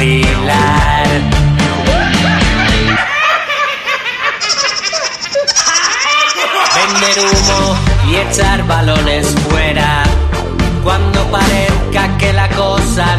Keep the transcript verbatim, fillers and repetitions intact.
vacilar. Vender humo y echar balones fuera cuando parezca que la cosa